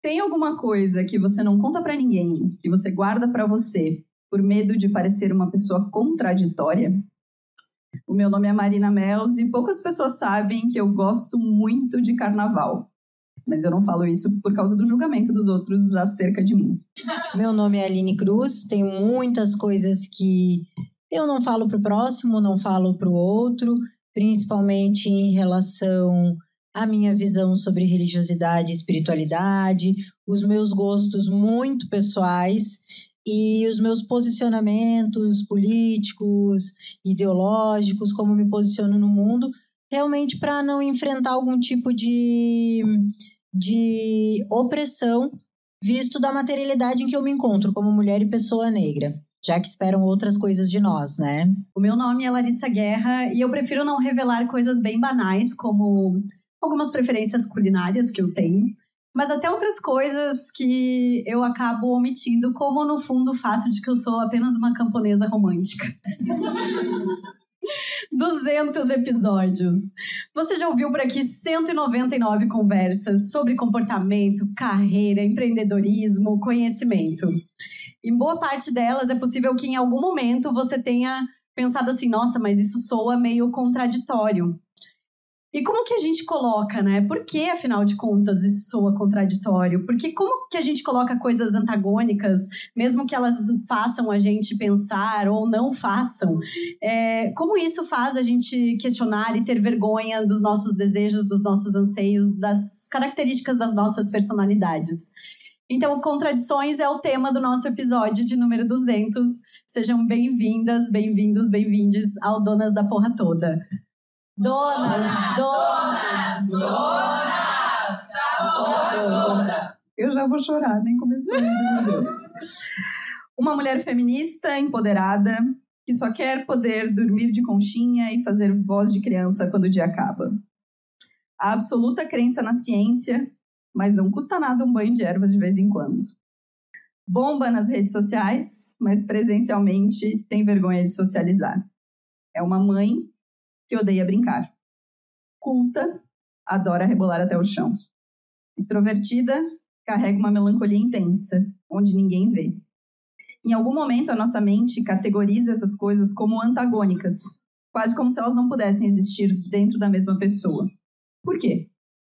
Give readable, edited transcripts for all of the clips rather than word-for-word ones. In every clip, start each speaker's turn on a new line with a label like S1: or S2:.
S1: Tem alguma coisa que você não conta pra ninguém, que você guarda pra você, por medo de parecer uma pessoa contraditória? O meu nome é Marina Mels e poucas pessoas sabem que eu gosto muito de carnaval. Mas eu não falo isso por causa do julgamento dos outros acerca de mim.
S2: Meu nome é Aline Cruz, tenho muitas coisas que eu não falo pro próximo, não falo pro outro, principalmente em relação à minha visão sobre religiosidade e espiritualidade, os meus gostos muito pessoais e os meus posicionamentos políticos, ideológicos, como me posiciono no mundo, realmente para não enfrentar algum tipo de opressão, visto da materialidade em que eu me encontro como mulher e pessoa negra, já que esperam outras coisas de nós, né?
S1: O meu nome é Larissa Guerra e eu prefiro não revelar coisas bem banais, como algumas preferências culinárias que eu tenho, mas até outras coisas que eu acabo omitindo, como no fundo o fato de que eu sou apenas uma camponesa romântica. 200 episódios. Você já ouviu por aqui 199 conversas sobre comportamento, carreira, empreendedorismo, conhecimento. Em boa parte delas é possível que em algum momento você tenha pensado assim, nossa, mas isso soa meio contraditório. E como que a gente coloca, né? Por que, afinal de contas, isso soa contraditório? Porque como que a gente coloca coisas antagônicas, mesmo que elas façam a gente pensar ou não façam? Como isso faz a gente questionar e ter vergonha dos nossos desejos, dos nossos anseios, das características das nossas personalidades? Então, contradições é o tema do nosso episódio de número 200. Sejam bem-vindas, bem-vindos, bem-vindes ao Donas da Porra Toda. Donas, eu já vou chorar, nem comecei ainda, meu Deus. Uma mulher feminista, empoderada, que só quer poder dormir de conchinha e fazer voz de criança quando o dia acaba. A absoluta crença na ciência, mas não custa nada um banho de ervas de vez em quando. Bomba nas redes sociais, mas presencialmente tem vergonha de socializar. É uma mãe que odeia brincar. Culta, adora rebolar até o chão. Extrovertida, carrega uma melancolia intensa, onde ninguém vê. Em algum momento, a nossa mente categoriza essas coisas como antagônicas, quase como se elas não pudessem existir dentro da mesma pessoa. Por quê?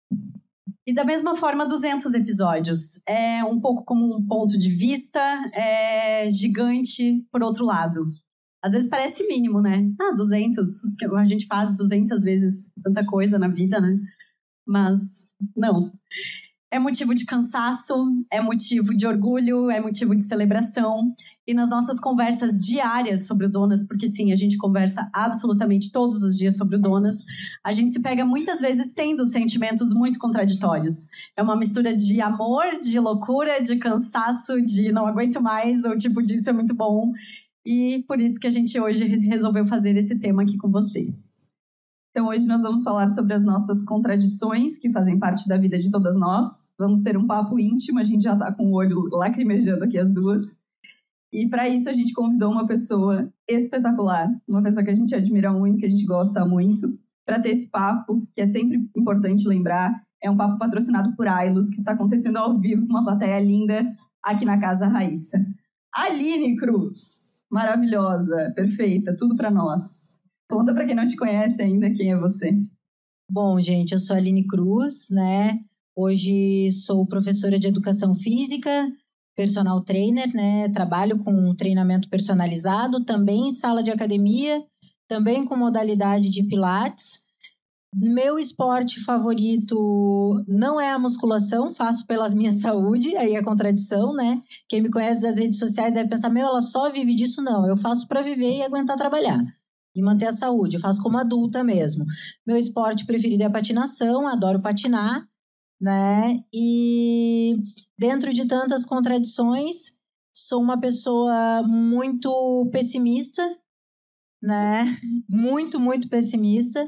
S1: E da mesma forma, 200 episódios. É um pouco como um ponto de vista gigante por outro lado. Às vezes parece mínimo, né? 200, a gente faz 200 vezes tanta coisa na vida, né? Mas não. É motivo de cansaço, é motivo de orgulho, é motivo de celebração. E nas nossas conversas diárias sobre o Donas, porque sim, a gente conversa absolutamente todos os dias sobre o Donas, a gente se pega muitas vezes tendo sentimentos muito contraditórios. É uma mistura de amor, de loucura, de cansaço, de não aguento mais, ou tipo, disso é muito bom. E por isso que a gente hoje resolveu fazer esse tema aqui com vocês. Então hoje nós vamos falar sobre as nossas contradições que fazem parte da vida de todas nós. Vamos ter um papo íntimo, a gente já está com o olho lacrimejando aqui as duas. E para isso a gente convidou uma pessoa espetacular, uma pessoa que a gente admira muito, que a gente gosta muito, para ter esse papo, que é sempre importante lembrar. É um papo patrocinado por Ailos, que está acontecendo ao vivo com uma plateia linda aqui na Casa Raíssa. Aline Cruz, maravilhosa, perfeita, tudo para nós. Conta para quem não te conhece ainda quem é você.
S2: Bom, gente, eu sou a Aline Cruz, né? Hoje sou professora de educação física, personal trainer, né? Trabalho com treinamento personalizado, também em sala de academia, também com modalidade de pilates. Meu esporte favorito não é a musculação, faço pela minha saúde, aí é contradição, né? Quem me conhece das redes sociais deve pensar, ela só vive disso? Não, eu faço para viver e aguentar trabalhar e manter a saúde, eu faço como adulta mesmo. Meu esporte preferido é a patinação, adoro patinar, né? E dentro de tantas contradições, sou uma pessoa muito pessimista, né? Muito, muito pessimista.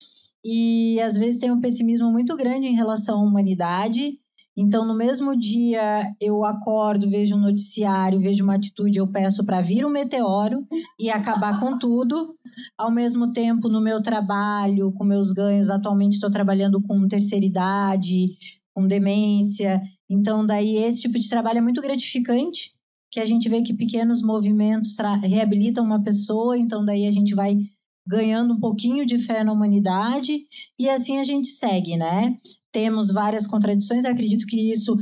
S2: E às vezes tem um pessimismo muito grande em relação à humanidade. Então, no mesmo dia, eu acordo, vejo um noticiário, vejo uma atitude, eu peço para vir um meteoro e acabar com tudo. Ao mesmo tempo, no meu trabalho, com meus ganhos, atualmente estou trabalhando com terceira idade, com demência. Então, daí, esse tipo de trabalho é muito gratificante, que a gente vê que pequenos movimentos reabilitam uma pessoa, então daí a gente vai ganhando um pouquinho de fé na humanidade e assim a gente segue, né? Temos várias contradições, acredito que isso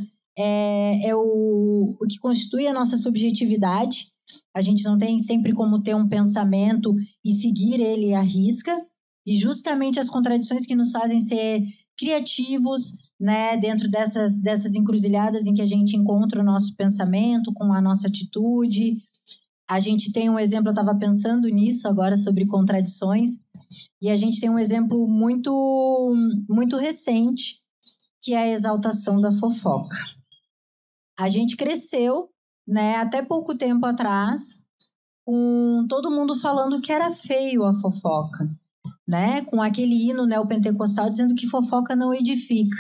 S2: é o que constitui a nossa subjetividade. A gente não tem sempre como ter um pensamento e seguir ele à risca, e justamente as contradições que nos fazem ser criativos, né, dentro dessas encruzilhadas em que a gente encontra o nosso pensamento com a nossa atitude. A gente tem um exemplo, eu estava pensando nisso agora sobre contradições, e a gente tem um exemplo muito, muito recente, que é a exaltação da fofoca. A gente cresceu, né, até pouco tempo atrás, com todo mundo falando que era feio a fofoca, né, com aquele hino neopentecostal dizendo que fofoca não edifica.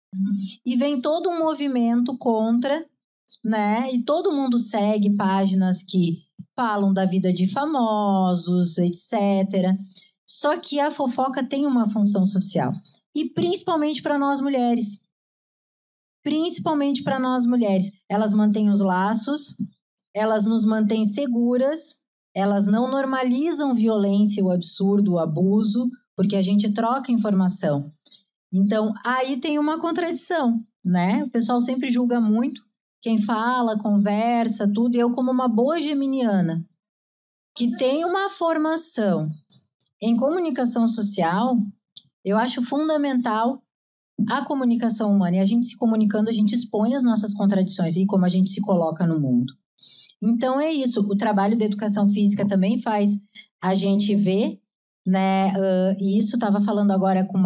S2: E vem todo um movimento contra, né, e todo mundo segue páginas que falam da vida de famosos, etc. Só que a fofoca tem uma função social. E principalmente para nós mulheres. Principalmente para nós mulheres. Elas mantêm os laços, elas nos mantêm seguras, elas não normalizam violência, o absurdo, o abuso, porque a gente troca informação. Então, aí tem uma contradição, né? O pessoal sempre julga muito quem fala, conversa, tudo. E eu, como uma boa geminiana, que tem uma formação em comunicação social, eu acho fundamental a comunicação humana. E a gente se comunicando, a gente expõe as nossas contradições e como a gente se coloca no mundo. Então, é isso. O trabalho da educação física também faz a gente ver, né? E isso estava falando agora com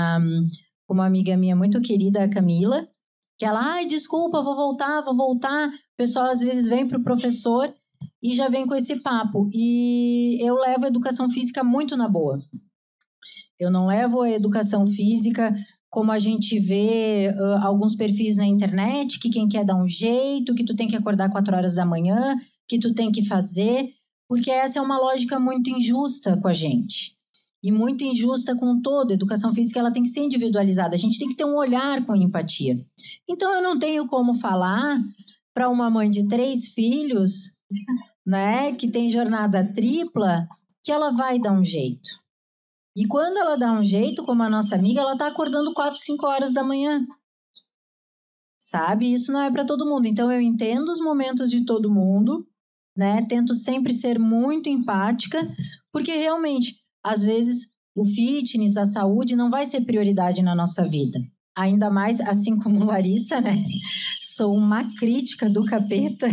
S2: uma amiga minha muito querida, a Camila, que ela, ai, desculpa, vou voltar. O pessoal às vezes vem para o professor e já vem com esse papo. E eu levo a educação física muito na boa. Eu não levo a educação física como a gente vê alguns perfis na internet, que quem quer dar um jeito, que tu tem que acordar 4 horas da manhã, que tu tem que fazer, porque essa é uma lógica muito injusta com a gente. E muito injusta com todo. A educação física ela tem que ser individualizada. A gente tem que ter um olhar com empatia. Então, eu não tenho como falar para uma mãe de 3 filhos, né, que tem jornada tripla, que ela vai dar um jeito. E quando ela dá um jeito, como a nossa amiga, ela está acordando 4, 5 horas da manhã. Sabe? Isso não é para todo mundo. Então, eu entendo os momentos de todo mundo, né? Tento sempre ser muito empática, porque realmente, às vezes, o fitness, a saúde não vai ser prioridade na nossa vida. Ainda mais, assim como Larissa, né? Sou uma crítica do capeta,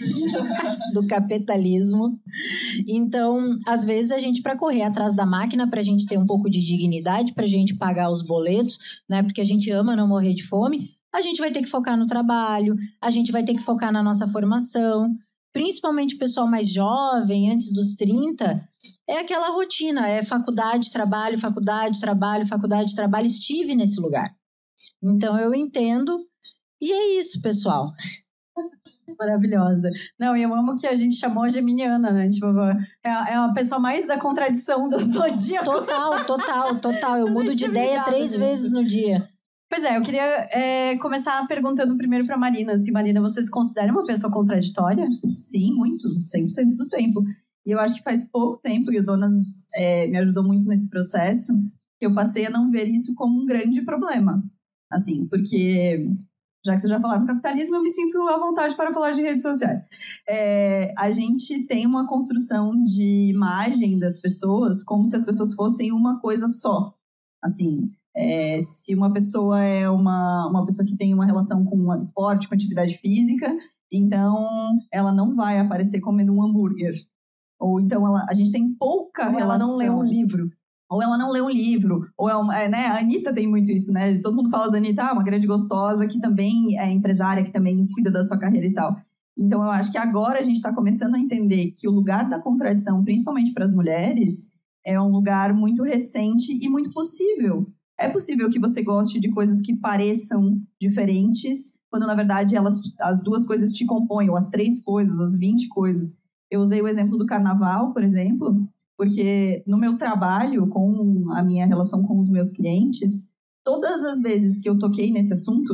S2: do capitalismo. Então, às vezes, a gente, para correr atrás da máquina, para a gente ter um pouco de dignidade, para a gente pagar os boletos, né? Porque a gente ama não morrer de fome, a gente vai ter que focar no trabalho, a gente vai ter que focar na nossa formação. Principalmente o pessoal mais jovem, antes dos 30, é aquela rotina, é faculdade, trabalho, faculdade, trabalho, faculdade, trabalho. Estive nesse lugar. Então, eu entendo. E é isso, pessoal.
S1: Maravilhosa. Não, e eu amo que a gente chamou a geminiana, né? Tipo, é uma pessoa mais da contradição do zodíaco.
S2: Total. Eu mudo de ideia 3 vezes no dia.
S1: Pois é, eu queria começar perguntando primeiro para Marina. Se, Marina, você se considera uma pessoa contraditória?
S3: Sim, muito. 100% do tempo. E eu acho que faz pouco tempo, e o Donas me ajudou muito nesse processo, que eu passei a não ver isso como um grande problema. Assim, porque, já que você já falava do capitalismo, eu me sinto à vontade para falar de redes sociais. A gente tem uma construção de imagem das pessoas como se as pessoas fossem uma coisa só. Assim, se uma pessoa é uma pessoa que tem uma relação com esporte, com atividade física, então ela não vai aparecer comendo um hambúrguer. Ou então a gente tem pouca relação.
S1: Ela não lê um livro.
S3: Ou ela não lê um livro, ou né? A Anitta tem muito isso, né? Todo mundo fala da Anitta, uma grande gostosa, que também é empresária, que também cuida da sua carreira e tal. Então, eu acho que agora a gente está começando a entender que o lugar da contradição, principalmente para as mulheres, é um lugar muito recente e muito possível. É possível que você goste de coisas que pareçam diferentes, quando, na verdade, as 2 coisas te compõem, ou as 3 coisas, as 20 coisas. Eu usei o exemplo do carnaval, por exemplo, porque no meu trabalho, com a minha relação com os meus clientes, todas as vezes que eu toquei nesse assunto,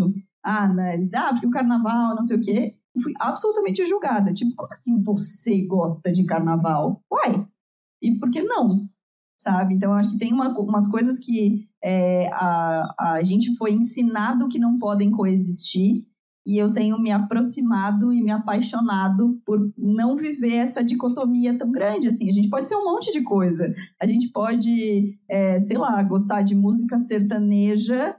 S3: porque o carnaval, não sei o quê. Eu fui absolutamente julgada. Tipo, como assim você gosta de carnaval? Uai, e por que não? Sabe? Então, eu acho que tem umas coisas que a gente foi ensinado que não podem coexistir, e eu tenho me aproximado e me apaixonado por não viver essa dicotomia tão grande, assim. A gente pode ser um monte de coisa. A gente pode, gostar de música sertaneja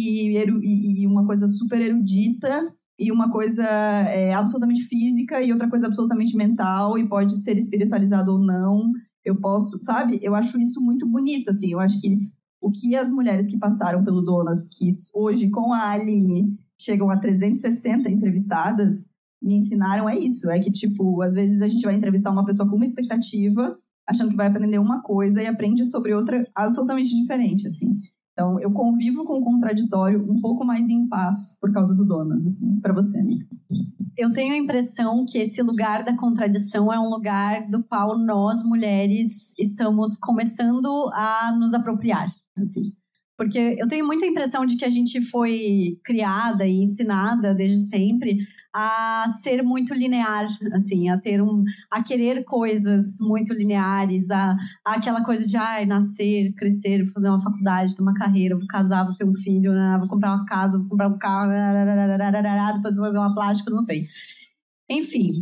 S3: e uma coisa super erudita, e uma coisa absolutamente física e outra coisa absolutamente mental, e pode ser espiritualizado ou não. Eu posso, sabe? Eu acho isso muito bonito, assim. Eu acho que o que as mulheres que passaram pelo Donas, que hoje, com a Aline, chegam a 360 entrevistadas, me ensinaram isso. É que, tipo, às vezes a gente vai entrevistar uma pessoa com uma expectativa, achando que vai aprender uma coisa e aprende sobre outra absolutamente diferente, assim. Então, eu convivo com o contraditório um pouco mais em paz por causa do Donas, assim. Pra você, amiga.
S1: Eu tenho a impressão que esse lugar da contradição é um lugar do qual nós, mulheres, estamos começando a nos apropriar, assim. Porque eu tenho muita impressão de que a gente foi criada e ensinada desde sempre a ser muito linear, assim, a querer coisas muito lineares, aquela coisa de nascer, crescer, fazer uma faculdade, ter uma carreira, vou casar, vou ter um filho, vou comprar uma casa, vou comprar um carro, depois vou fazer uma plástica, não sei. Enfim,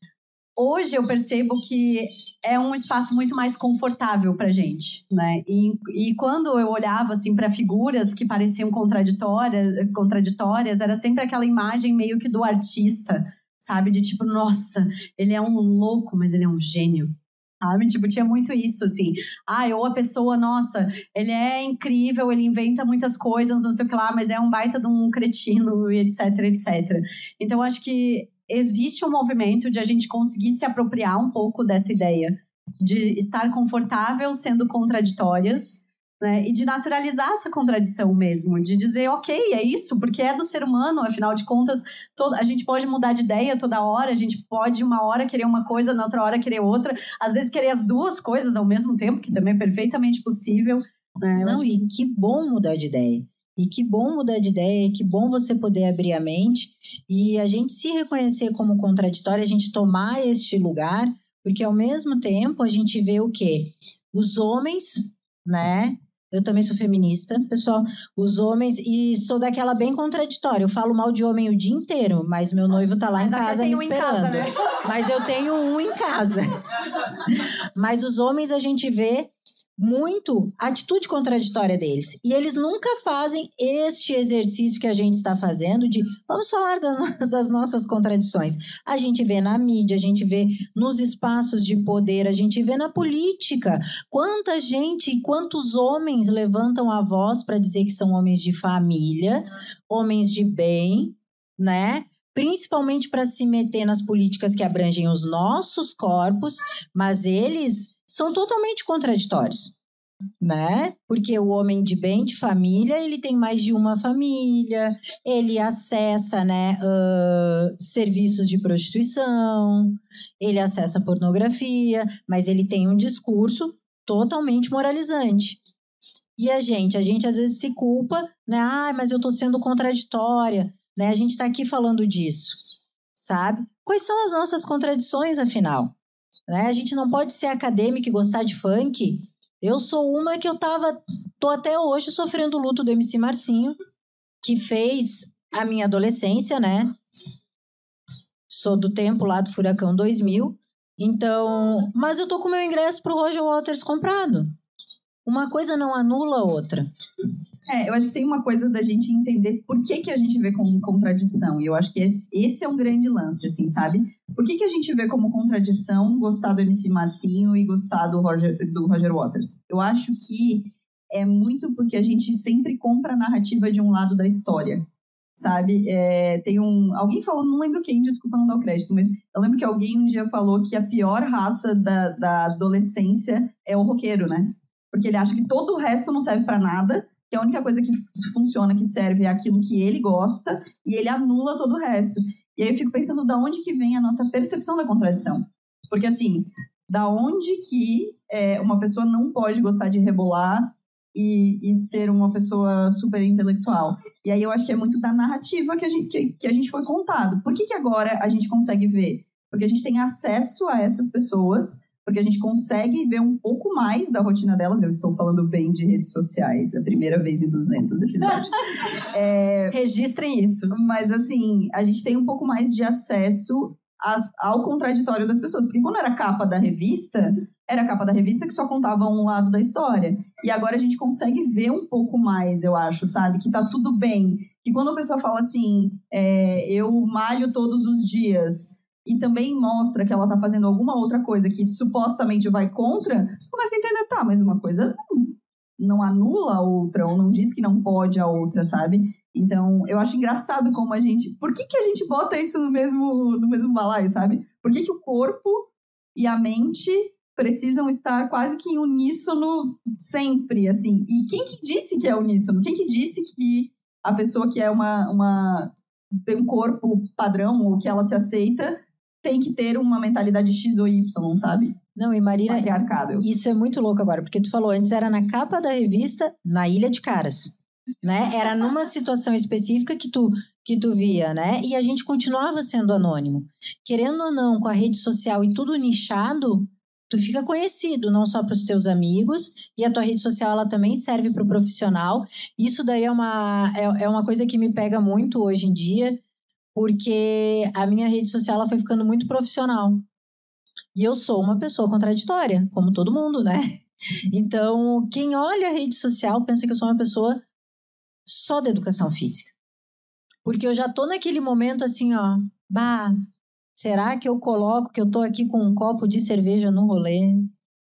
S1: hoje eu percebo que é um espaço muito mais confortável pra gente, né? E quando eu olhava, assim, para figuras que pareciam contraditórias, era sempre aquela imagem meio que do artista, sabe? De tipo, nossa, ele é um louco, mas ele é um gênio. Sabe? Tipo, tinha muito isso, assim. Ou a pessoa, nossa, ele é incrível, ele inventa muitas coisas, não sei o que lá, mas é um baita de um cretino, e etc, etc. Então, eu acho que existe um movimento de a gente conseguir se apropriar um pouco dessa ideia de estar confortável sendo contraditórias, né? E de naturalizar essa contradição mesmo, de dizer, ok, é isso, porque é do ser humano, afinal de contas, a gente pode mudar de ideia toda hora, a gente pode uma hora querer uma coisa, na outra hora querer outra, às vezes querer as duas coisas ao mesmo tempo, que também é perfeitamente possível. Né?
S2: Que bom mudar de ideia. E que bom mudar de ideia, que bom você poder abrir a mente e a gente se reconhecer como contraditório, a gente tomar este lugar, porque ao mesmo tempo a gente vê o quê? Os homens, né? Eu também sou feminista, pessoal. Os homens, e sou daquela bem contraditória. Eu falo mal de homem o dia inteiro, mas meu noivo tá lá em casa me esperando. Casa, né? Mas eu tenho um em casa. Mas os homens a gente vê muito a atitude contraditória deles. E eles nunca fazem este exercício que a gente está fazendo de vamos falar das nossas contradições. A gente vê na mídia, a gente vê nos espaços de poder, a gente vê na política. Quanta gente, quantos homens levantam a voz para dizer que são homens de família, homens de bem, né? Principalmente para se meter nas políticas que abrangem os nossos corpos, mas eles são totalmente contraditórios, né? Porque o homem de bem, de família, ele tem mais de uma família, ele acessa, né, serviços de prostituição, ele acessa pornografia, mas ele tem um discurso totalmente moralizante. E a gente às vezes se culpa, né? Mas eu tô sendo contraditória, né? A gente tá aqui falando disso, sabe? Quais são as nossas contradições, afinal? Né? A gente não pode ser acadêmico e gostar de funk. Eu sou uma que tô até hoje sofrendo o luto do MC Marcinho, que fez a minha adolescência, né? Sou do tempo lá do Furacão 2000. Então, mas eu tô com meu ingresso pro Roger Waters comprado. Uma coisa não anula a outra.
S3: Eu acho que tem uma coisa da gente entender por que a gente vê como contradição. E eu acho que esse é um grande lance, assim, sabe? Por que a gente vê como contradição gostar do MC Marcinho e gostar do Roger Waters? Eu acho que é muito porque a gente sempre compra a narrativa de um lado da história, sabe? Alguém falou, não lembro quem, desculpa não dar o crédito, mas eu lembro que alguém um dia falou que a pior raça da adolescência é o roqueiro, né? Porque ele acha que todo o resto não serve pra nada, que a única coisa que funciona, que serve é aquilo que ele gosta, e ele anula todo o resto. E aí eu fico pensando da onde que vem a nossa percepção da contradição. Porque assim, da onde que uma pessoa não pode gostar de rebolar e ser uma pessoa super intelectual. E aí eu acho que é muito da narrativa que a gente foi contado. Por que agora a gente consegue ver? Porque a gente tem acesso a essas pessoas, porque a gente consegue ver um pouco mais da rotina delas. Eu estou falando bem de redes sociais, a primeira vez em 200 episódios.
S1: Registrem isso.
S3: Mas, assim, a gente tem um pouco mais de acesso ao contraditório das pessoas. Porque quando era a capa da revista que só contava um lado da história. E agora a gente consegue ver um pouco mais, eu acho, sabe? Que tá tudo bem. Que quando a pessoa fala assim, eu malho todos os dias, e também mostra que ela tá fazendo alguma outra coisa que supostamente vai contra, começa a entender, tá, mas uma coisa não anula a outra, ou não diz que não pode a outra, sabe? Então, eu acho engraçado como a gente... Por que a gente bota isso no mesmo balaio, sabe? Por que o corpo e a mente precisam estar quase que em uníssono sempre, assim? E quem que disse que é uníssono? Quem que disse que a pessoa que é tem um corpo padrão, ou que ela se aceita, tem que ter uma mentalidade X ou Y, sabe?
S2: Não, e Marina, isso é muito louco agora, porque tu falou, antes era na capa da revista, na Ilha de Caras, né? Era numa situação específica que tu via, né? E a gente continuava sendo anônimo. Querendo ou não, com a rede social e tudo nichado, tu fica conhecido, não só para os teus amigos, e a tua rede social, ela também serve para o profissional. Isso daí é uma coisa que me pega muito hoje em dia, porque a minha rede social, ela foi ficando muito profissional. E eu sou uma pessoa contraditória, como todo mundo, né? Então, quem olha a rede social pensa que eu sou uma pessoa só da educação física. Porque eu já tô naquele momento assim, ó, será que eu coloco que eu tô aqui com um copo de cerveja no rolê?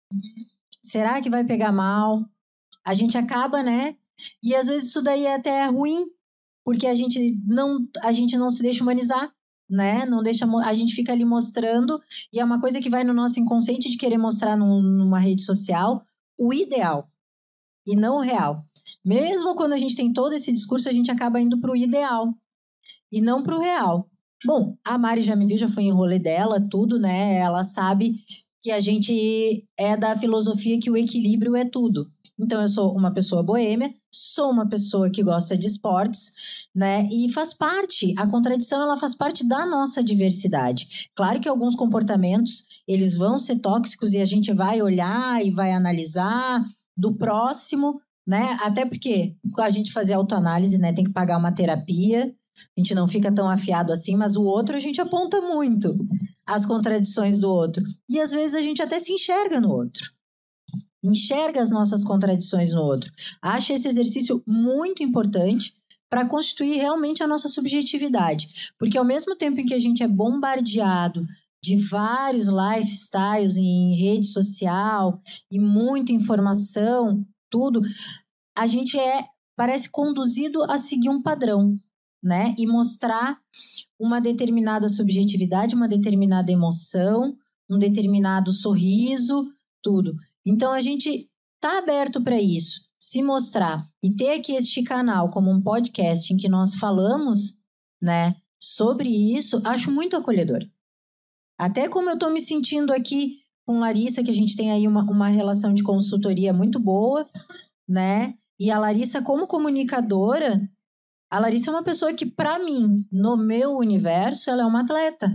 S2: Será que vai pegar mal? A gente acaba, né? E às vezes isso daí é até ruim, porque a gente não se deixa humanizar, né? Não deixa, a gente fica ali mostrando, e é uma coisa que vai no nosso inconsciente de querer mostrar numa rede social o ideal e não o real. Mesmo quando a gente tem todo esse discurso, a gente acaba indo pro ideal e não pro real. Bom, a Mari já me viu, já foi em rolê dela, tudo, né? Ela sabe que a gente é da filosofia que o equilíbrio é tudo. Então, eu sou uma pessoa boêmia, sou uma pessoa que gosta de esportes, né? E faz parte, a contradição, ela faz parte da nossa diversidade. Claro que alguns comportamentos, eles vão ser tóxicos e a gente vai olhar e vai analisar do próximo, né? Até porque a gente fazer autoanálise, né? Tem que pagar uma terapia, a gente não fica tão afiado assim, mas o outro a gente aponta muito as contradições do outro. E às vezes a gente até se enxerga no outro. Enxerga as nossas contradições no outro. Acho esse exercício muito importante para constituir realmente a nossa subjetividade. Porque ao mesmo tempo em que a gente é bombardeado de vários lifestyles em rede social e muita informação, tudo, a gente parece conduzido a seguir um padrão, né? E mostrar uma determinada subjetividade, uma determinada emoção, um determinado sorriso, tudo. Então, a gente está aberto para isso, se mostrar e ter aqui este canal como um podcast em que nós falamos, né, sobre isso, acho muito acolhedor. Até como eu estou me sentindo aqui com Larissa, que a gente tem aí uma relação de consultoria muito boa, né? E a Larissa, como comunicadora, a Larissa é uma pessoa que, para mim, no meu universo, ela é uma atleta.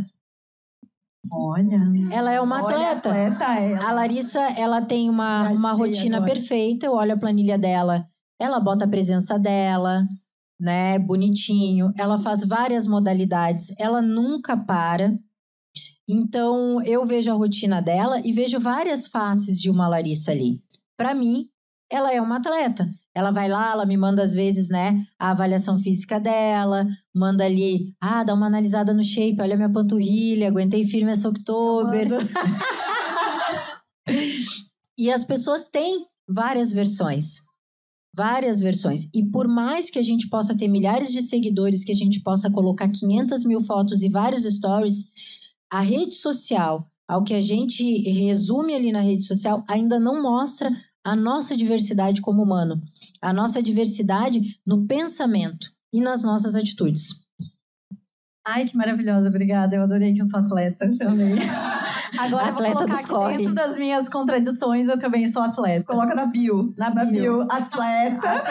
S1: Olha.
S2: Ela é uma atleta. A Larissa, ela tem uma rotina agora perfeita. Eu olho a planilha dela, ela bota a presença dela, né? Bonitinho. Ela faz várias modalidades. Ela nunca para. Então, eu vejo a rotina dela e vejo várias faces de uma Larissa ali. Para mim, ela é uma atleta. Ela vai lá, ela me manda às vezes, né, a avaliação física dela, manda ali, dá uma analisada no shape, olha minha panturrilha, aguentei firme essa Oktober. E as pessoas têm várias versões. E por mais que a gente possa ter milhares de seguidores, que a gente possa colocar 500 mil fotos e vários stories, a rede social, ao que a gente resume ali na rede social, ainda não mostra a nossa diversidade como humano, a nossa diversidade no pensamento e nas nossas atitudes.
S1: Ai, que maravilhosa, obrigada. Eu adorei que eu sou atleta também. Agora
S2: Atleta
S1: eu vou
S2: dos
S1: colocar aqui dentro das minhas contradições, eu também sou atleta.
S3: Coloca na bio.
S1: Na bio.
S3: Atleta.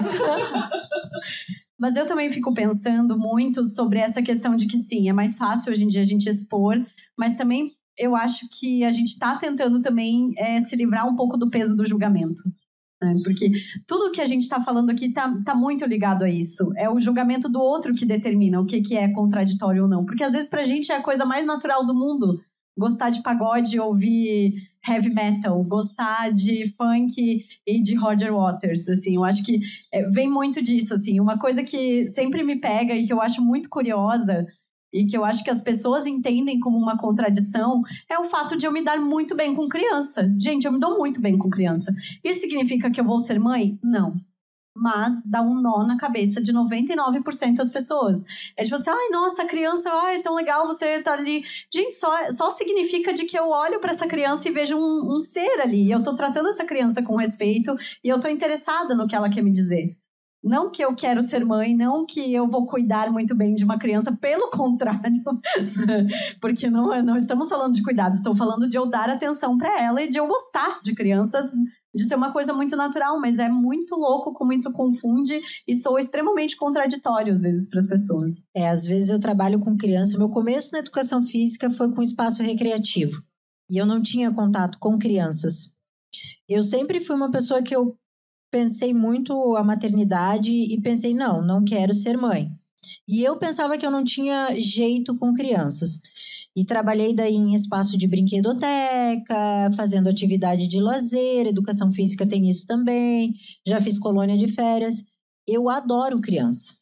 S1: Mas eu também fico pensando muito sobre essa questão de que sim, é mais fácil hoje em dia a gente expor, mas também eu acho que a gente está tentando também se livrar um pouco do peso do julgamento. Né? Porque tudo que a gente está falando aqui tá muito ligado a isso. É o julgamento do outro que determina o que é contraditório ou não. Porque às vezes pra gente é a coisa mais natural do mundo. Gostar de pagode, ouvir heavy metal, gostar de funk e de Roger Waters, assim, eu acho que vem muito disso, assim, uma coisa que sempre me pega e que eu acho muito curiosa e que eu acho que as pessoas entendem como uma contradição é o fato de eu me dar muito bem com criança. Gente, eu me dou muito bem com criança. Isso significa que eu vou ser mãe? Não. Mas dá um nó na cabeça de 99% das pessoas. É tipo assim, ai, nossa, a criança, ai, é tão legal você tá ali. Gente, só significa de que eu olho para essa criança e vejo um ser ali. E eu tô tratando essa criança com respeito e eu tô interessada no que ela quer me dizer. Não que eu quero ser mãe, não que eu vou cuidar muito bem de uma criança, pelo contrário. Porque não estamos falando de cuidado, estou falando de eu dar atenção para ela e de eu gostar de criança, de ser uma coisa muito natural, mas é muito louco como isso confunde e soa extremamente contraditório, às vezes, para as pessoas.
S2: Às vezes eu trabalho com criança. Meu começo na educação física foi com espaço recreativo. E eu não tinha contato com crianças. Eu sempre fui uma pessoa que eu pensei muito a maternidade e pensei, não quero ser mãe. E eu pensava que eu não tinha jeito com crianças. E trabalhei daí em espaço de brinquedoteca, fazendo atividade de lazer, educação física tem isso também, já fiz colônia de férias. Eu adoro criança.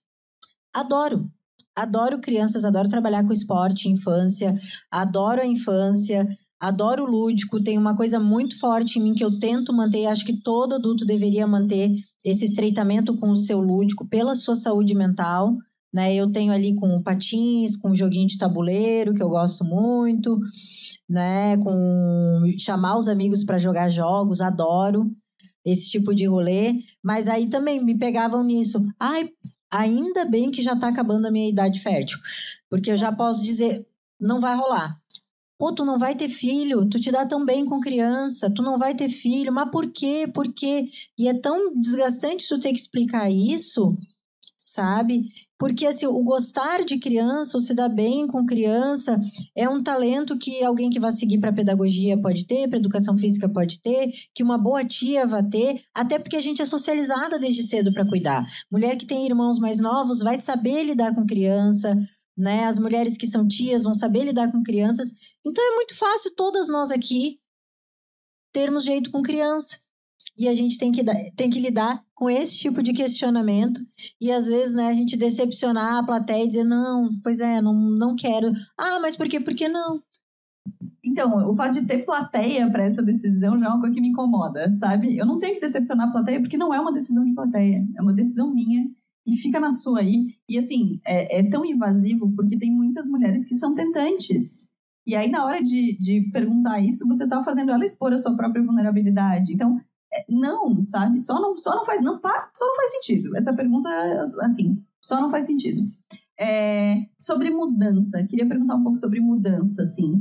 S2: Adoro crianças, adoro trabalhar com esporte, infância, adoro a infância, adoro o lúdico. Tem uma coisa muito forte em mim que eu tento manter, acho que todo adulto deveria manter esse estreitamento com o seu lúdico pela sua saúde mental. Né, eu tenho ali com o patins, com o joguinho de tabuleiro, que eu gosto muito, né, com chamar os amigos para jogar jogos, adoro esse tipo de rolê, mas aí também me pegavam nisso. Ai, ainda bem que já está acabando a minha idade fértil, porque eu já posso dizer, não vai rolar. Pô, tu não vai ter filho, tu te dá tão bem com criança, tu não vai ter filho, mas por quê? Por quê? E é tão desgastante tu ter que explicar isso, sabe? Porque, assim, o gostar de criança, ou se dar bem com criança, é um talento que alguém que vai seguir para pedagogia pode ter, para educação física pode ter, que uma boa tia vai ter, até porque a gente é socializada desde cedo para cuidar. Mulher que tem irmãos mais novos vai saber lidar com criança, né? As mulheres que são tias vão saber lidar com crianças. Então, é muito fácil todas nós aqui termos jeito com criança. E a gente tem que lidar com esse tipo de questionamento. E às vezes, né, a gente decepcionar a plateia e dizer, não, pois é, não quero. Ah, mas por quê? Por que não?
S3: Então, o fato de ter plateia para essa decisão já é uma coisa que me incomoda, sabe? Eu não tenho que decepcionar a plateia porque não é uma decisão de plateia. É uma decisão minha e fica na sua aí. E assim, é tão invasivo porque tem muitas mulheres que são tentantes. E aí, na hora de perguntar isso, você está fazendo ela expor a sua própria vulnerabilidade. Então, não, sabe? Só não faz sentido. Essa pergunta, assim, só não faz sentido. Sobre mudança, queria perguntar um pouco sobre mudança, assim,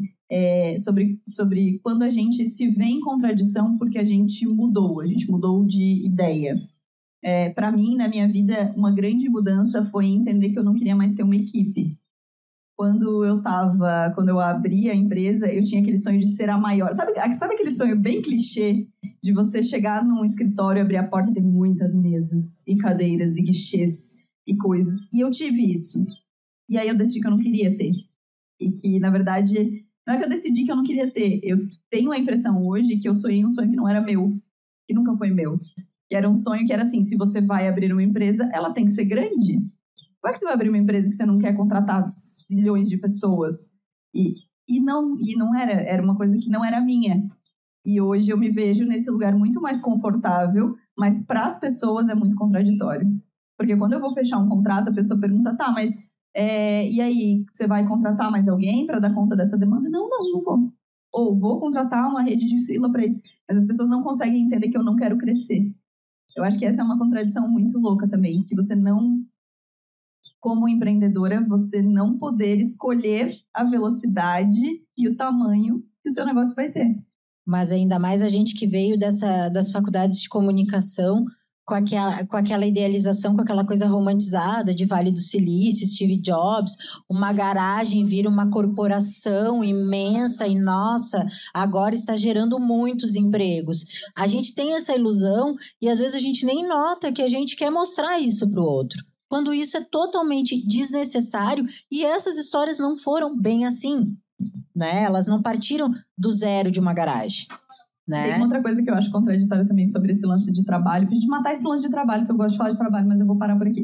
S3: sobre quando a gente se vê em contradição porque a gente mudou de ideia. Para mim, na minha vida, uma grande mudança foi entender que eu não queria mais ter uma equipe. Quando eu abri a empresa, eu tinha aquele sonho de ser a maior. Sabe aquele sonho bem clichê de você chegar num escritório, abrir a porta e ter muitas mesas e cadeiras e guichês e coisas? E eu tive isso. E aí eu decidi que eu não queria ter. E que, na verdade, não é que eu decidi que eu não queria ter. Eu tenho a impressão hoje que eu sonhei um sonho que não era meu, que nunca foi meu. Que era um sonho que era assim, se você vai abrir uma empresa, ela tem que ser grande. Como é que você vai abrir uma empresa que você não quer contratar milhões de pessoas? E não era uma coisa que não era minha. E hoje eu me vejo nesse lugar muito mais confortável, mas para as pessoas é muito contraditório. Porque quando eu vou fechar um contrato, a pessoa pergunta, tá, mas e aí, você vai contratar mais alguém para dar conta dessa demanda? Não vou. Ou vou contratar uma rede de freela para isso. Mas as pessoas não conseguem entender que eu não quero crescer. Eu acho que essa é uma contradição muito louca também, que você não... Como empreendedora, você não poder escolher a velocidade e o tamanho que o seu negócio vai ter.
S2: Mas ainda mais a gente que veio das faculdades de comunicação com aquela idealização, com aquela coisa romantizada de Vale do Silício, Steve Jobs, uma garagem vira uma corporação imensa e, nossa, agora está gerando muitos empregos. A gente tem essa ilusão e às vezes a gente nem nota que a gente quer mostrar isso para o outro, quando isso é totalmente desnecessário e essas histórias não foram bem assim, né? Elas não partiram do zero de uma garagem. Né?
S3: Tem uma outra coisa que eu acho contraditória também sobre esse lance de trabalho, pra gente matar esse lance de trabalho, que eu gosto de falar de trabalho, mas eu vou parar por aqui.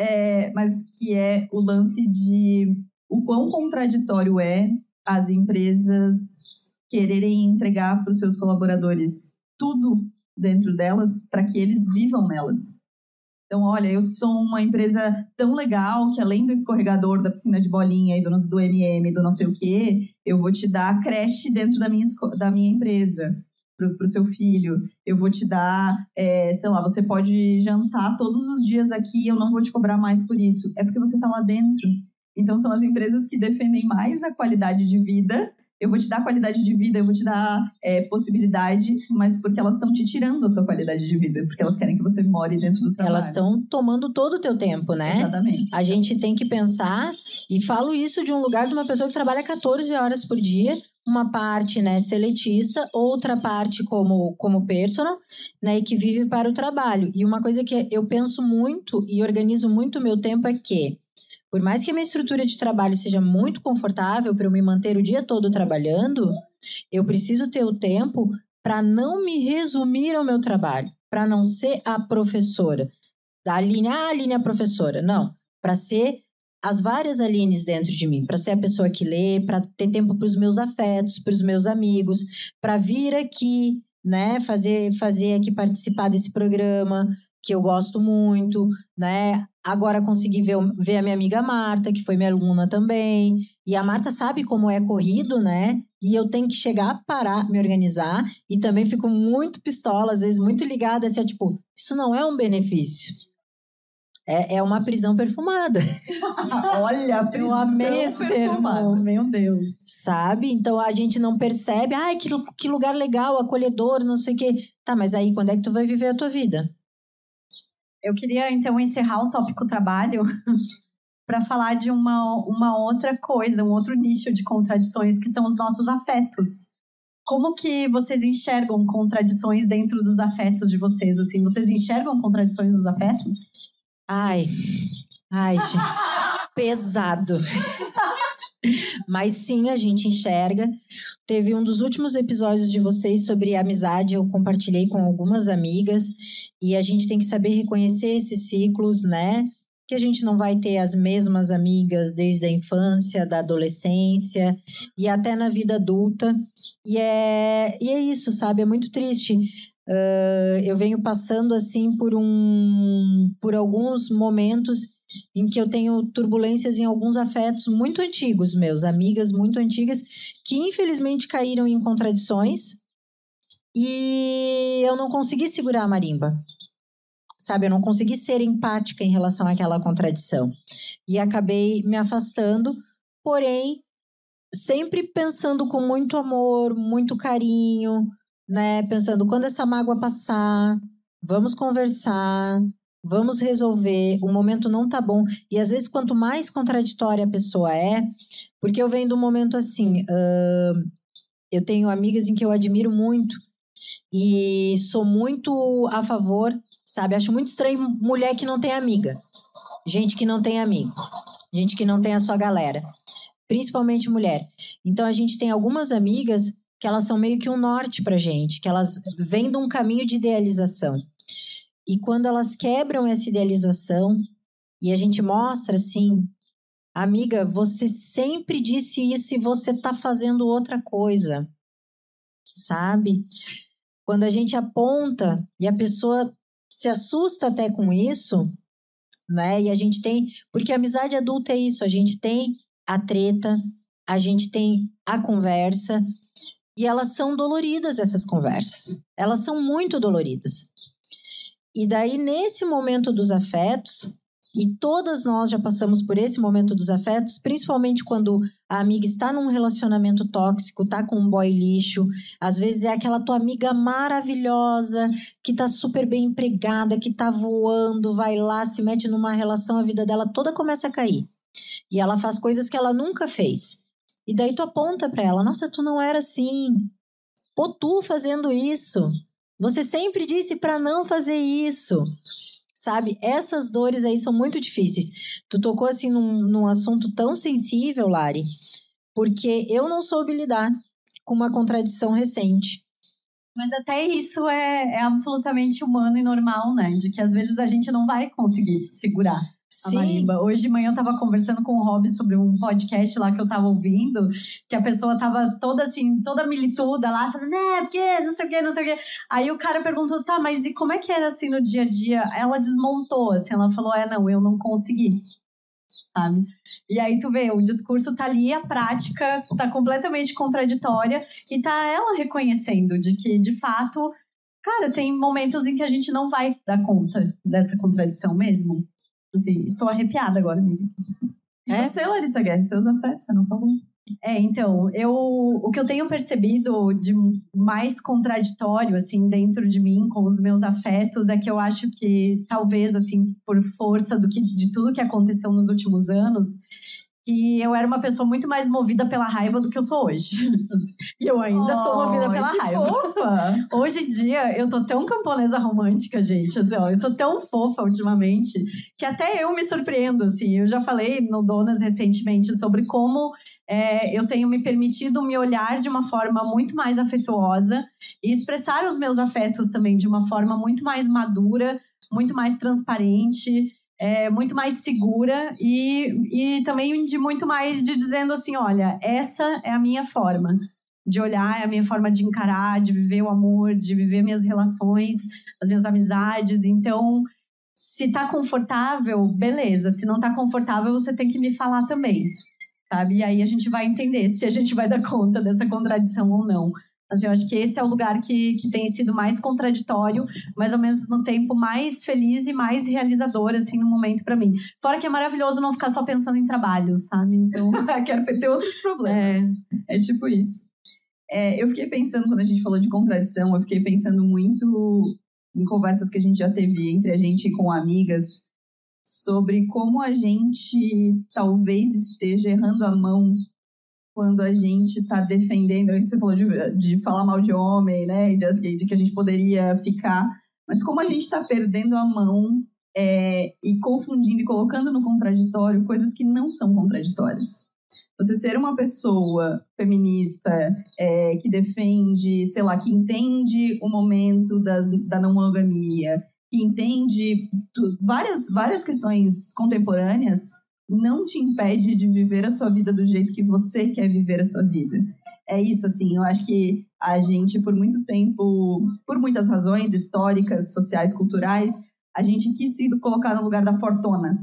S3: Mas que é o lance de o quão contraditório é as empresas quererem entregar para os seus colaboradores tudo dentro delas para que eles vivam nelas. Então, olha, eu sou uma empresa tão legal que além do escorregador, da piscina de bolinha e do MM, do não sei o quê, eu vou te dar creche dentro da minha empresa para o seu filho. Eu vou te dar, sei lá, você pode jantar todos os dias aqui, eu não vou te cobrar mais por isso. É porque você está lá dentro. Então, são as empresas que defendem mais a qualidade de vida. Eu vou te dar qualidade de vida, eu vou te dar possibilidade, mas porque elas estão te tirando a tua qualidade de vida, porque elas querem que você more dentro do trabalho.
S2: Elas estão tomando todo o teu tempo, né?
S3: Exatamente.
S2: A gente tem que pensar, e falo isso de um lugar de uma pessoa que trabalha 14 horas por dia, uma parte, né, seletista, outra parte como personal, né, e que vive para o trabalho. E uma coisa que eu penso muito e organizo muito o meu tempo é que, por mais que a minha estrutura de trabalho seja muito confortável para eu me manter o dia todo trabalhando, eu preciso ter o tempo para não me resumir ao meu trabalho, para não ser a professora. Da Aline, a Aline é a professora. Não, para ser as várias Alines dentro de mim, para ser a pessoa que lê, para ter tempo para os meus afetos, para os meus amigos, para vir aqui, né, fazer aqui participar desse programa, que eu gosto muito, né? Agora consegui ver a minha amiga Marta, que foi minha aluna também. E a Marta sabe como é corrido, né? E eu tenho que chegar, parar, me organizar. E também fico muito pistola, às vezes muito ligada, assim, tipo, isso não é um benefício. É uma prisão perfumada.
S3: Olha, prisão
S1: eu amei esse termo, meu Deus.
S2: Sabe? Então a gente não percebe, ai, que lugar legal, acolhedor, não sei o quê. Tá, mas aí quando é que tu vai viver a tua vida?
S1: Eu queria, então, encerrar o tópico trabalho para falar de uma outra coisa, um outro nicho de contradições, que são os nossos afetos. Como que vocês enxergam contradições dentro dos afetos de vocês? Assim, vocês enxergam contradições nos afetos?
S2: Ai, gente, pesado. Mas sim, a gente enxerga. Teve um dos últimos episódios de vocês sobre amizade, eu compartilhei com algumas amigas, e a gente tem que saber reconhecer esses ciclos, né? Que a gente não vai ter as mesmas amigas desde a infância, da adolescência e até na vida adulta. E é isso, sabe? É muito triste. Eu venho passando assim por alguns momentos em que eu tenho turbulências em alguns afetos muito antigos meus, amigas muito antigas, que infelizmente caíram em contradições e eu não consegui segurar a marimba. Sabe, eu não consegui ser empática em relação àquela contradição. E acabei me afastando, porém, sempre pensando com muito amor, muito carinho, né? Pensando, quando essa mágoa passar, vamos conversar, vamos resolver, o momento não tá bom. E às vezes, quanto mais contraditória a pessoa é, porque eu venho de um momento assim, eu tenho amigas em que eu admiro muito e sou muito a favor, sabe? Acho muito estranho mulher que não tem amiga, gente que não tem amigo, gente que não tem a sua galera, principalmente mulher. Então, a gente tem algumas amigas que elas são meio que um norte pra gente, que elas vêm de um caminho de idealização. E quando elas quebram essa idealização e a gente mostra assim, amiga, você sempre disse isso e você tá fazendo outra coisa, sabe? Quando a gente aponta e a pessoa se assusta até com isso, né? E a gente tem, porque a amizade adulta é isso, a gente tem a treta, a gente tem a conversa e elas são doloridas, essas conversas. Elas são muito doloridas. E daí, nesse momento dos afetos, E todas nós já passamos por esse momento dos afetos, principalmente quando a amiga está num relacionamento tóxico, tá com um boy lixo. Às vezes é aquela tua amiga maravilhosa, que tá super bem empregada, que tá voando, vai lá, se mete numa relação, a vida dela toda começa a cair. E ela faz coisas que ela nunca fez. E daí tu aponta pra ela, nossa, tu não era assim. Pô, tu fazendo isso. Você sempre disse pra não fazer isso. Sabe, essas dores aí são muito difíceis. Tu tocou assim num assunto tão sensível, Lari, porque eu não soube lidar com uma contradição recente.
S1: Mas até isso é absolutamente humano e normal, né? De que às vezes a gente não vai conseguir segurar a marimba. Hoje de manhã eu tava conversando com o Rob sobre um podcast lá que eu tava ouvindo, que a pessoa tava toda assim, toda milituda lá, falando, porque não sei o que, não sei o que. Aí o cara perguntou, tá, mas e como é que era assim no dia a dia? Ela desmontou, assim, ela falou, não, eu não consegui, sabe? E aí tu vê, o discurso tá ali, a prática tá completamente contraditória e tá ela reconhecendo de que, de fato, cara, tem momentos em que a gente não vai dar conta dessa contradição mesmo. Assim, estou arrepiada agora, amiga.
S3: E você, Larissa Guerra, seus afetos, você não falou?
S1: Então, o que eu tenho percebido de mais contraditório, assim, dentro de mim, com os meus afetos, é que eu acho que, talvez, assim, por força de tudo que aconteceu nos últimos anos, que eu era uma pessoa muito mais movida pela raiva do que eu sou hoje. E eu ainda sou movida pela raiva.
S3: Fofa.
S1: Hoje em dia, eu tô tão camponesa romântica, gente. Assim, ó, eu tô tão fofa ultimamente, que até eu me surpreendo, assim. Eu já falei no Donas recentemente sobre como eu tenho me permitido me olhar de uma forma muito mais afetuosa e expressar os meus afetos também de uma forma muito mais madura, muito mais transparente, muito mais segura e também de muito mais de dizendo assim, olha, essa é a minha forma de olhar, é a minha forma de encarar, de viver o amor, de viver minhas relações, as minhas amizades. Então, se tá confortável, beleza. Se não tá confortável, você tem que me falar também, sabe? E aí a gente vai entender se a gente vai dar conta dessa contradição ou não. Assim, eu acho que esse é o lugar que tem sido mais contraditório, mas ao mesmo tempo mais feliz e mais realizador, assim, no momento pra mim. Fora que é maravilhoso não ficar só pensando em trabalho, sabe? Então,
S3: quero ter outros problemas. É tipo isso. Eu fiquei pensando, quando a gente falou de contradição, eu fiquei pensando muito em conversas que a gente já teve entre a gente com amigas, sobre como a gente talvez esteja errando a mão quando a gente está defendendo, você falou de falar mal de homem, né, de que a gente poderia ficar, mas como a gente está perdendo a mão e confundindo e colocando no contraditório coisas que não são contraditórias. Você ser uma pessoa feminista que defende, sei lá, que entende o momento da não monogamia, que entende várias questões contemporâneas, não te impede de viver a sua vida do jeito que você quer viver a sua vida. É isso, assim, eu acho que a gente, por muito tempo, por muitas razões históricas, sociais, culturais, a gente quis se colocar no lugar da fortuna.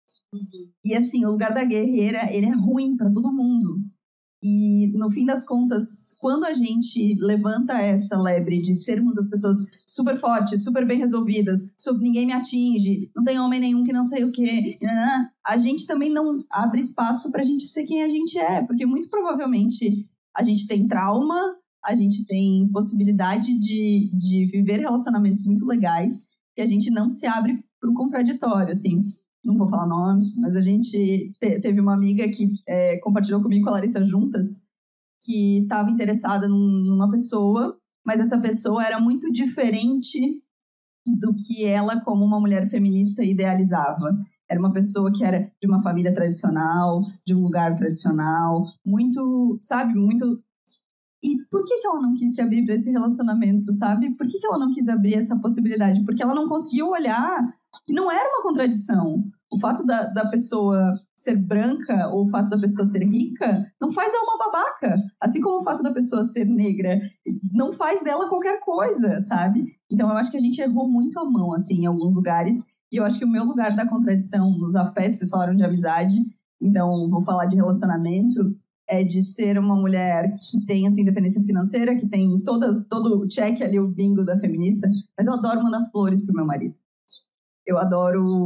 S3: E, assim, o lugar da guerreira, ele é ruim para todo mundo. E, no fim das contas, quando a gente levanta essa lebre de sermos as pessoas super fortes, super bem resolvidas, ninguém me atinge, não tem homem nenhum que não sei o quê, a gente também não abre espaço pra gente ser quem a gente é, porque muito provavelmente a gente tem trauma, a gente tem possibilidade de viver relacionamentos muito legais, que a gente não se abre pro contraditório, assim. Não vou falar nomes, mas a gente teve uma amiga que compartilhou comigo com a Larissa juntas, que estava interessada numa pessoa, mas essa pessoa era muito diferente do que ela, como uma mulher feminista, idealizava. Era uma pessoa que era de uma família tradicional, de um lugar tradicional, muito, sabe, muito... E por que ela não quis se abrir para esse relacionamento, sabe? Por que ela não quis abrir essa possibilidade? Porque ela não conseguiu olhar que não era uma contradição. O fato da pessoa ser branca ou o fato da pessoa ser rica não faz dela uma babaca. Assim como o fato da pessoa ser negra não faz dela qualquer coisa, sabe? Então eu acho que a gente errou muito a mão, assim, em alguns lugares. E eu acho que o meu lugar da contradição nos afetos, vocês falaram de amizade, então vou falar de relacionamento, é de ser uma mulher que tem a sua independência financeira, que tem todo o check ali, o bingo da feminista, mas eu adoro mandar flores pro meu marido. Eu adoro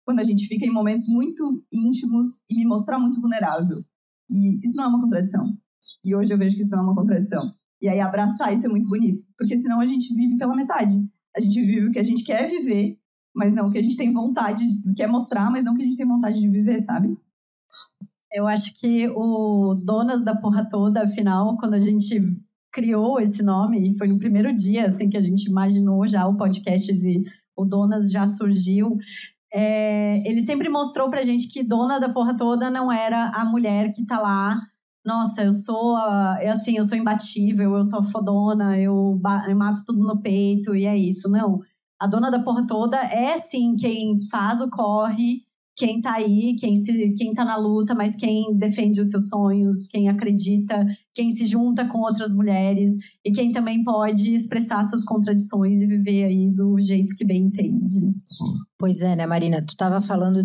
S3: quando a gente fica em momentos muito íntimos e me mostrar muito vulnerável. E isso não é uma contradição. E hoje eu vejo que isso não é uma contradição. E aí abraçar isso é muito bonito, porque senão a gente vive pela metade. A gente vive o que a gente quer viver, mas não o que a gente tem vontade, quer mostrar, mas não o que a gente tem vontade de viver, sabe?
S1: Eu acho que o Donas da Porra Toda, afinal, quando a gente criou esse nome, e foi no primeiro dia assim, que a gente imaginou já o podcast de O Donas já surgiu, ele sempre mostrou pra gente que dona da porra toda não era a mulher que tá lá, nossa, eu sou imbatível, eu sou fodona, eu mato tudo no peito e é isso. Não, a dona da porra toda é sim quem faz o corre, quem tá aí, quem tá na luta, mas quem defende os seus sonhos, quem acredita, quem se junta com outras mulheres e quem também pode expressar suas contradições e viver aí do jeito que bem entende.
S2: Pois é, né, Marina? Tu estava falando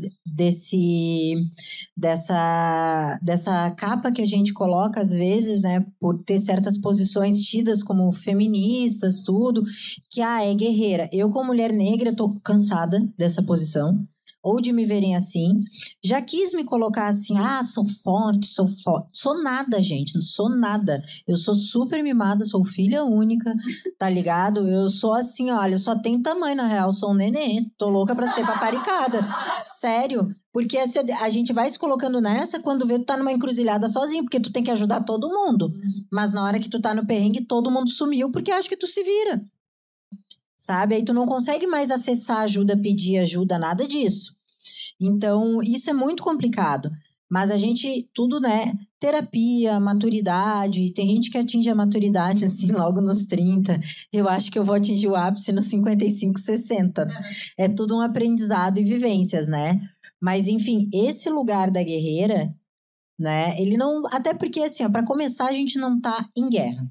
S2: dessa capa que a gente coloca às vezes, né, por ter certas posições tidas como feministas, tudo, que é guerreira. Eu, como mulher negra, tô cansada dessa posição. Ou de me verem assim. Já quis me colocar assim, sou forte. Sou nada, gente, não sou nada. Eu sou super mimada, sou filha única, tá ligado? Eu sou assim, olha, eu só tenho tamanho, na real, sou um neném. Tô louca pra ser paparicada. Sério. Porque a gente vai se colocando nessa quando vê tu tá numa encruzilhada sozinho, porque tu tem que ajudar todo mundo. Mas na hora que tu tá no perrengue, todo mundo sumiu, porque acha que tu se vira. Sabe? Aí tu não consegue mais acessar ajuda, pedir ajuda, nada disso. Então, isso é muito complicado. Mas a gente, tudo, né? Terapia, maturidade. Tem gente que atinge a maturidade, assim, logo nos 30. Eu acho que eu vou atingir o ápice nos 55, 60. É tudo um aprendizado e vivências, né? Mas, enfim, esse lugar da guerreira, né? Ele não... Até porque, assim, para começar, a gente não tá em guerra.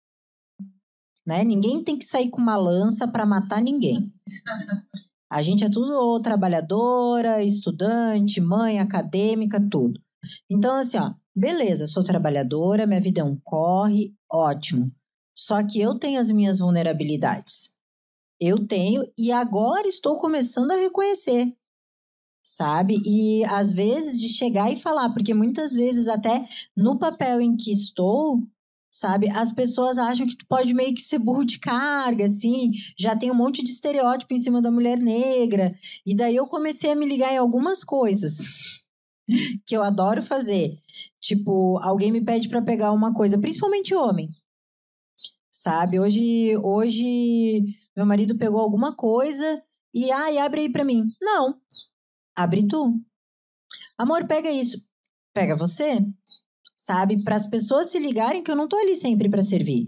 S2: Né? Ninguém tem que sair com uma lança para matar ninguém. A gente é tudo trabalhadora, estudante, mãe, acadêmica, tudo. Então, assim, beleza, sou trabalhadora, minha vida é um corre, ótimo. Só que eu tenho as minhas vulnerabilidades. Eu tenho e agora estou começando a reconhecer, sabe? E às vezes de chegar e falar, porque muitas vezes até no papel em que estou... Sabe, as pessoas acham que tu pode meio que ser burro de carga, assim, já tem um monte de estereótipo em cima da mulher negra, e daí eu comecei a me ligar em algumas coisas que eu adoro fazer, tipo, alguém me pede pra pegar uma coisa, principalmente homem, sabe, hoje meu marido pegou alguma coisa e abre aí pra mim, não, abre tu, amor, pega isso, pega você. Sabe? Para as pessoas se ligarem que eu não tô ali sempre para servir.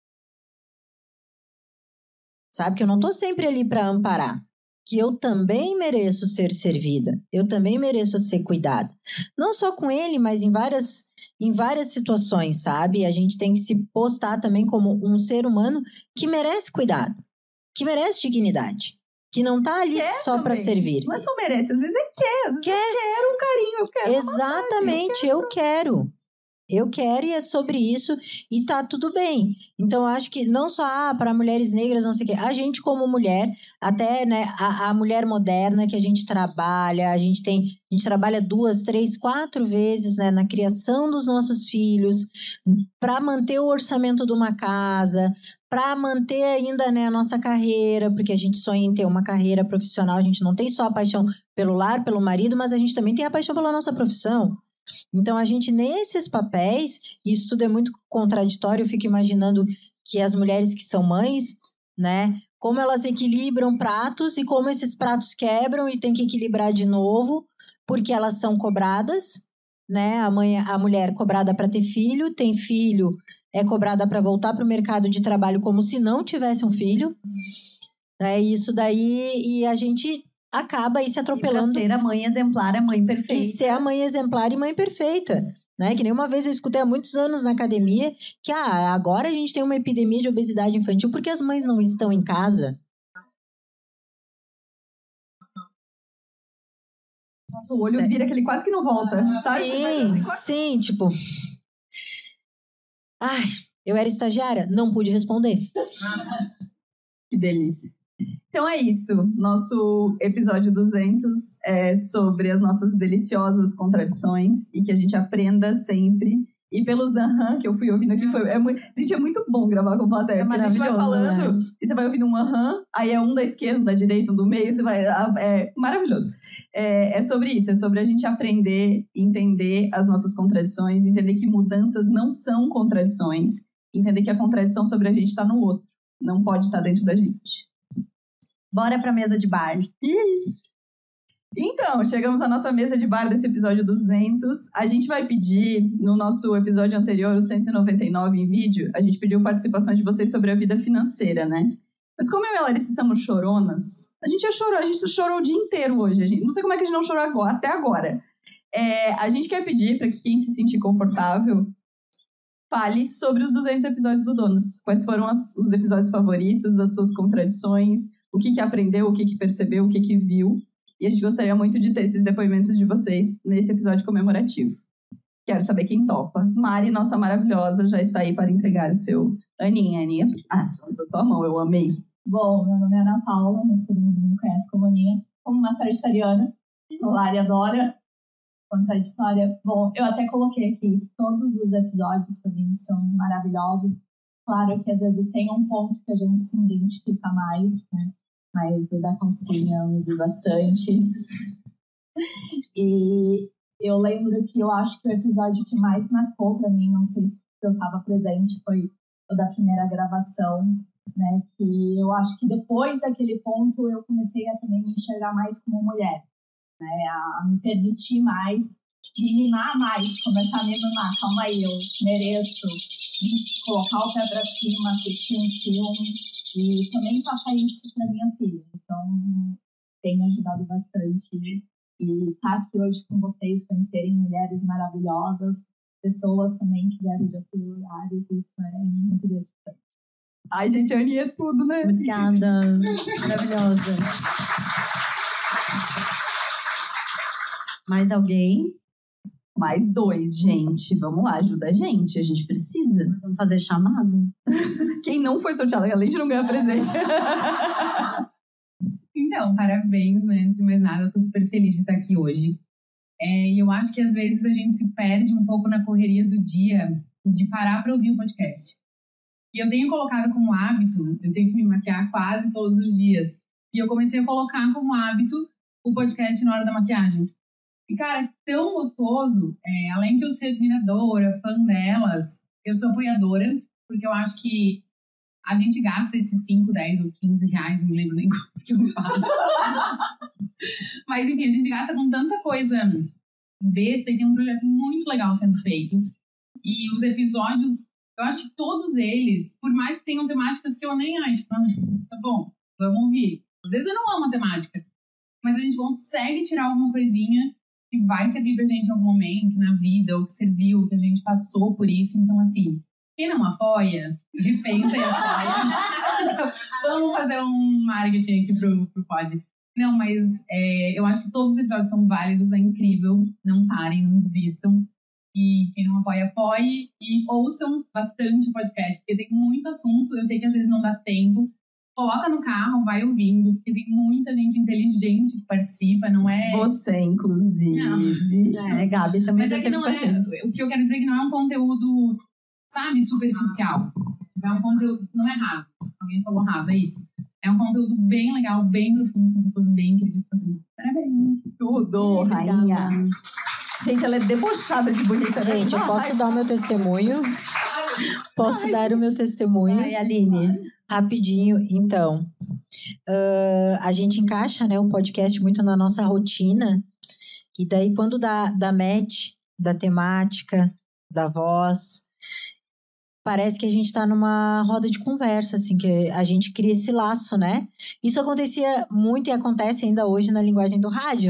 S2: Sabe? Que eu não tô sempre ali para amparar. Que eu também mereço ser servida. Eu também mereço ser cuidada. Não só com ele, mas em várias situações, sabe? A gente tem que se postar também como um ser humano que merece cuidado. Que merece dignidade. Que não tá ali só para servir.
S3: Não é só merece, às vezes quer. Às vezes eu quero um carinho, eu quero
S2: exatamente, eu quero. Eu quero e é sobre isso e tá tudo bem. Então, eu acho que não só para mulheres negras, não sei o quê. A gente como mulher, até né, a mulher moderna que a gente trabalha, a gente trabalha 2, 3, 4 vezes né, na criação dos nossos filhos, para manter o orçamento de uma casa, para manter ainda né, a nossa carreira, porque a gente sonha em ter uma carreira profissional, a gente não tem só a paixão pelo lar, pelo marido, mas a gente também tem a paixão pela nossa profissão. Então, a gente, nesses papéis, e isso tudo é muito contraditório, eu fico imaginando que as mulheres que são mães, né, como elas equilibram pratos e como esses pratos quebram e tem que equilibrar de novo, porque elas são cobradas, né, a mulher cobrada para ter filho, tem filho, é cobrada para voltar para o mercado de trabalho como se não tivesse um filho, né, isso daí, e a gente... acaba aí se atropelando.
S1: E pra ser a mãe exemplar, a mãe perfeita.
S2: E ser a mãe exemplar e mãe perfeita. Né? Que nem uma vez eu escutei há muitos anos na academia que agora a gente tem uma epidemia de obesidade infantil porque as mães não estão em casa.
S3: Nossa, o olho vira que ele quase que não volta. Sabe?
S2: Sim, tipo... eu era estagiária? Não pude responder.
S3: Que delícia. Então é isso. Nosso episódio 200 é sobre as nossas deliciosas contradições e que a gente aprenda sempre. E pelos aham que eu fui ouvindo aqui, gente, é muito bom gravar com plateia. Porque a gente vai falando e você vai ouvindo um aham, aí é um da esquerda, um da direita, um do meio, você vai... É maravilhoso. É sobre isso, é sobre a gente aprender, entender as nossas contradições, entender que mudanças não são contradições, entender que a contradição sobre a gente está no outro, não pode estar dentro da gente.
S1: Bora pra mesa de bar.
S3: Então, chegamos à nossa mesa de bar desse episódio 200. A gente vai pedir, no nosso episódio anterior, o 199 em vídeo, a gente pediu participação de vocês sobre a vida financeira, né? Mas como eu e a Larissa estamos choronas, a gente chorou o dia inteiro hoje. Não sei como é que a gente não chorou agora, até agora. A gente quer pedir para que quem se sentir confortável fale sobre os 200 episódios do Donas. Quais foram os episódios favoritos, as suas contradições, o que aprendeu, o que percebeu, o que viu. E a gente gostaria muito de ter esses depoimentos de vocês nesse episódio comemorativo. Quero saber quem topa. Mari, nossa maravilhosa, já está aí para entregar o seu... Aninha. Da tua mão, eu amei.
S4: Bom, meu nome é Ana Paula, mas todo mundo me conhece como Aninha. Como uma sagitariana, a Lari adora contraditória. Bom, eu até coloquei aqui, todos os episódios para mim são maravilhosos. Claro que às vezes tem um ponto que a gente se identifica mais, né? Mas o da calcinha eu me vi bastante. E eu lembro que eu acho que o episódio que mais marcou para mim, não sei se eu estava presente, foi o da primeira gravação, né? Que eu acho que depois daquele ponto eu comecei a também me enxergar mais como mulher, né? A me permitir mais, me mimar mais, começar a me mimar. Calma aí, eu mereço colocar o pé para cima, assistir um filme e também passar isso para minha filha. Então, tem me ajudado bastante. E estar aqui hoje com vocês, conhecerem mulheres maravilhosas, pessoas também que vieram de outros lugares, isso é muito gratificante.
S3: Ai, gente, a Aninha é tudo, né?
S1: Obrigada. Maravilhosa. Mais alguém?
S3: Mais 2, gente. Vamos lá, ajuda a gente precisa.
S1: Vamos fazer chamado?
S3: Quem não foi sorteado, além de não ganhar presente.
S5: Então, parabéns, né? Antes de mais nada, eu tô super feliz de estar aqui hoje. E eu acho que às vezes a gente se perde um pouco na correria do dia de parar para ouvir o podcast. E eu tenho colocado como hábito, eu tenho que me maquiar quase todos os dias. E eu comecei a colocar como hábito o podcast na hora da maquiagem. E, cara, é tão gostoso. Além de eu ser admiradora, fã delas, eu sou apoiadora, porque eu acho que a gente gasta esses 5, 10 ou 15 reais, não me lembro nem quanto que eu me falo. Mas, enfim, a gente gasta com tanta coisa besta e tem um projeto muito legal sendo feito. E os episódios, eu acho que todos eles, por mais que tenham temáticas que eu nem acho, tá bom, vamos ouvir. Às vezes eu não amo a temática, mas a gente consegue tirar alguma coisinha que vai servir pra gente em algum momento na vida, ou que serviu, que a gente passou por isso. Então, assim, quem não apoia, repensa e apoia. Vamos fazer um marketing aqui pro pod. Não, mas eu acho que todos os episódios são válidos, é incrível. Não parem, não desistam. E quem não apoia, apoie. E ouçam bastante o podcast, porque tem muito assunto. Eu sei que às vezes não dá tempo. Coloca no carro, vai ouvindo, porque tem muita gente inteligente que participa, não é...
S3: Você, inclusive.
S1: Não. Gabi também.
S5: Mas
S1: já
S5: é que
S1: teve
S5: não é... O que eu quero dizer é que não é um conteúdo, sabe, superficial. É um conteúdo... Não é raso. Alguém falou raso, é isso. É um conteúdo bem legal, bem profundo, com pessoas bem incríveis. Parabéns.
S3: Tudo, rainha. Gente, ela é debochada de bonita.
S2: Gente, eu posso dar o meu testemunho? Posso dar o meu testemunho?
S1: Ai, Aline.
S2: Rapidinho, então. A gente encaixa, né, o podcast muito na nossa rotina. E daí, quando dá match da temática, da voz, parece que a gente está numa roda de conversa, assim, que a gente cria esse laço, né? Isso acontecia muito e acontece ainda hoje na linguagem do rádio.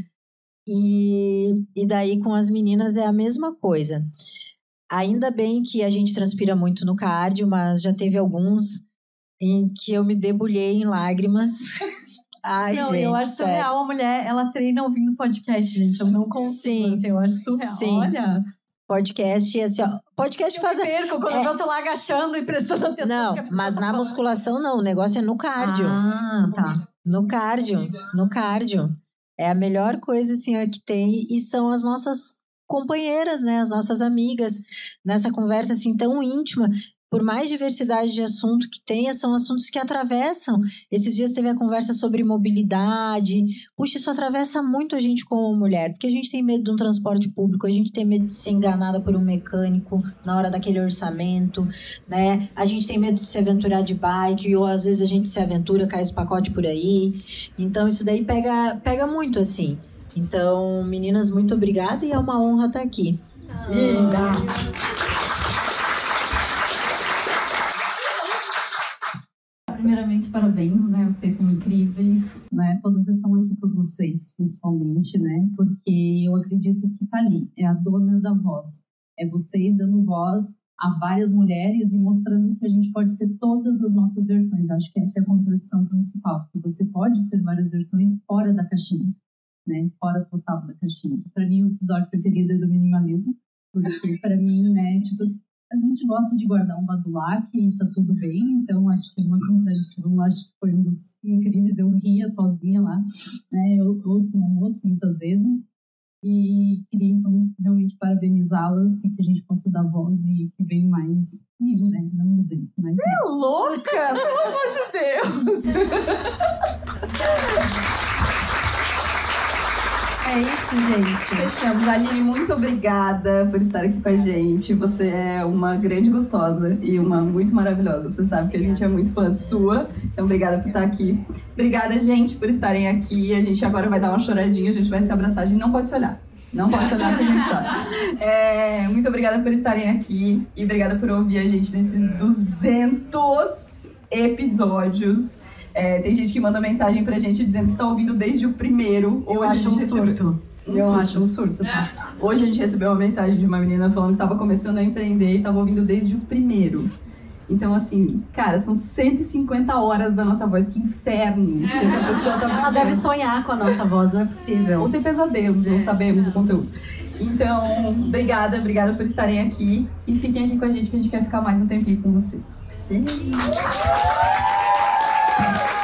S2: E daí, com as meninas, é a mesma coisa. Ainda bem que a gente transpira muito no cardio, mas já teve alguns em que eu me debulhei em lágrimas. Ai,
S1: não,
S2: gente,
S1: eu acho
S2: sério.
S1: surreal a mulher, ela treina ouvindo podcast, gente. Eu não consigo, assim, eu acho surreal.
S2: Sim.
S1: Olha,
S2: Podcast, assim, ó. Podcast faz...
S1: perco quando eu tô lá agachando e prestando atenção.
S2: Não, mas na musculação não. O negócio é no cardio.
S1: Ah, tá.
S2: No cardio. É a melhor coisa, assim, ó, que tem. E são as nossas companheiras, né? As nossas amigas. Nessa conversa, assim, tão íntima. Por mais diversidade de assunto que tenha, são assuntos que atravessam. Esses dias teve a conversa sobre mobilidade. Puxa, isso atravessa muito a gente como mulher, porque a gente tem medo de um transporte público, a gente tem medo de ser enganada por um mecânico na hora daquele orçamento, né? A gente tem medo de se aventurar de bike, ou às vezes a gente se aventura, cai os pacotes por aí. Então, isso daí pega muito, assim. Então, meninas, muito obrigada e é uma honra estar aqui.
S3: Linda! Primeiramente, parabéns, né? Vocês são incríveis, né? Todas estão aqui por vocês, principalmente, né? Porque eu acredito que tá ali, é a dona da voz. É vocês dando voz a várias mulheres e mostrando que a gente pode ser todas as nossas versões. Acho que essa é a contradição principal, que você pode ser várias versões fora da caixinha, né? Fora total da caixinha. Para mim, o episódio preferido é do minimalismo, porque para mim, né, tipo, a gente gosta de guardar um badulac e tá tudo bem, então acho que é uma contradição, acho que foi um dos incríveis, eu ria sozinha lá, né, eu ouço no almoço muitas vezes, e queria então realmente parabenizá-las e que a gente possa dar voz e que venha mais comigo, né, não 200, mas...
S1: Você é louca? Pelo amor de Deus! É isso, gente.
S3: Fechamos. Aline, muito obrigada por estar aqui com a gente. Você é uma grande gostosa e uma muito maravilhosa. Você sabe que a gente é muito fã sua. Então, obrigada por estar aqui. Obrigada, gente, por estarem aqui. A gente agora vai dar uma choradinha, a gente vai se abraçar. A gente não pode se olhar. Não pode se olhar que a gente chora. Muito obrigada por estarem aqui e obrigada por ouvir a gente nesses 200 episódios. Tem gente que manda mensagem pra gente dizendo que tá ouvindo desde o primeiro.
S1: Eu acho um surto. Acho um surto, tá?
S3: Hoje a gente recebeu uma mensagem de uma menina falando que tava começando a empreender e tava ouvindo desde o primeiro. Então, assim, cara, são 150 horas da nossa voz. Que inferno que essa pessoa tá...
S1: Ela deve sonhar com a nossa voz, não é possível.
S3: Ou tem pesadelos, não sabemos o conteúdo. Então, obrigada por estarem aqui. E fiquem aqui com a gente, que a gente quer ficar mais um tempinho com vocês.